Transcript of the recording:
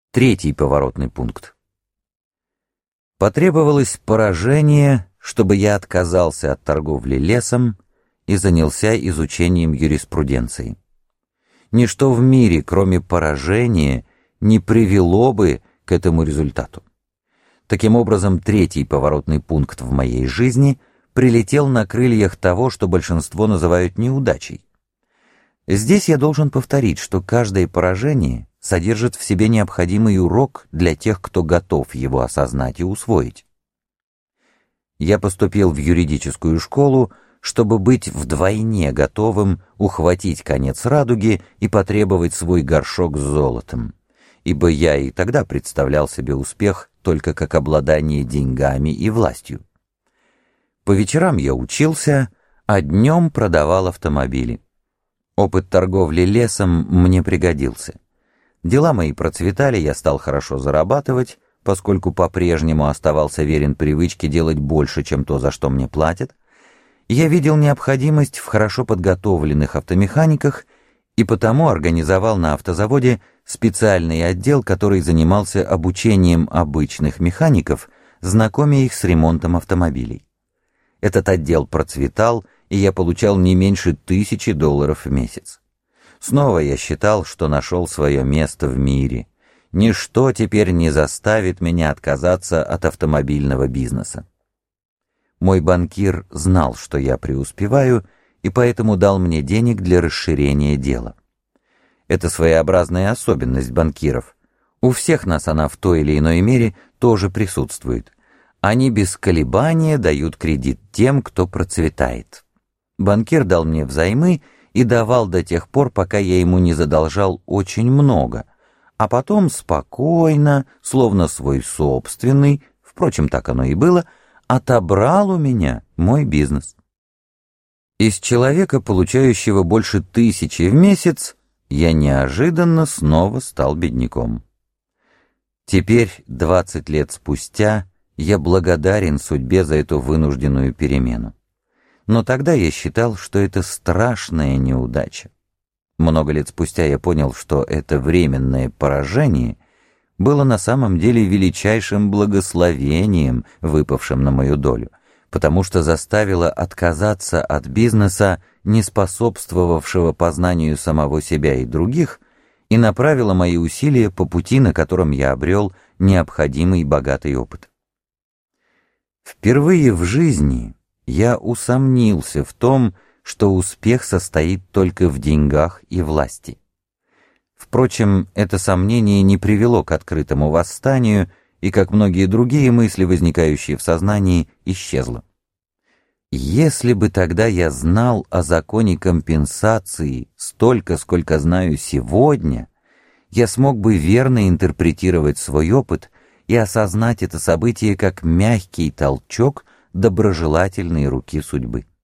Третий поворотный пункт. Потребовалось поражение, чтобы я отказался от торговли лесом и занялся изучением юриспруденции. Ничто в мире, кроме поражения, не привело бы к этому результату. Таким образом, третий поворотный пункт в моей жизни прилетел на крыльях того, что большинство называют неудачей. Здесь я должен повторить, что каждое поражение содержит в себе необходимый урок для тех, кто готов его осознать и усвоить. Я поступил в юридическую школу, чтобы быть вдвойне готовым ухватить конец радуги и потребовать свой горшок с золотом, ибо я и тогда представлял себе успех только как обладание деньгами и властью. По вечерам я учился, а днем продавал автомобили. Опыт торговли лесом мне пригодился. Дела мои процветали, я стал хорошо зарабатывать, поскольку по-прежнему оставался верен привычке делать больше, чем то, за что мне платят. Я видел необходимость в хорошо подготовленных автомеханиках и потому организовал на автозаводе специальный отдел, который занимался обучением обычных механиков, знакомя их с ремонтом автомобилей. Этот отдел процветал, и я получал не меньше $1000 в месяц. Снова я считал, что нашел свое место в мире. Ничто теперь не заставит меня отказаться от автомобильного бизнеса. Мой банкир знал, что я преуспеваю, и поэтому дал мне денег для расширения дела. Это своеобразная особенность банкиров. У всех нас она в той или иной мере тоже присутствует. Они без колебания дают кредит тем, кто процветает. Банкир дал мне взаймы и давал до тех пор, пока я ему не задолжал очень много, а потом спокойно, словно свой собственный, впрочем, так оно и было, отобрал у меня мой бизнес. Из человека, получающего больше 1000 в месяц, я неожиданно снова стал бедняком. Теперь, 20 лет спустя, я благодарен судьбе за эту вынужденную перемену. Но тогда я считал, что это страшная неудача. Много лет спустя я понял, что это временное поражение было на самом деле величайшим благословением, выпавшим на мою долю, потому что заставило отказаться от бизнеса, не способствовавшего познанию самого себя и других, и направило мои усилия по пути, на котором я обрел необходимый богатый опыт. Впервые в жизни я усомнился в том, что успех состоит только в деньгах и власти. Впрочем, это сомнение не привело к открытому восстанию, и, как многие другие мысли, возникающие в сознании, исчезло. Если бы тогда я знал о законе компенсации столько, сколько знаю сегодня, я смог бы верно интерпретировать свой опыт и осознать это событие как мягкий толчок доброжелательной руки судьбы.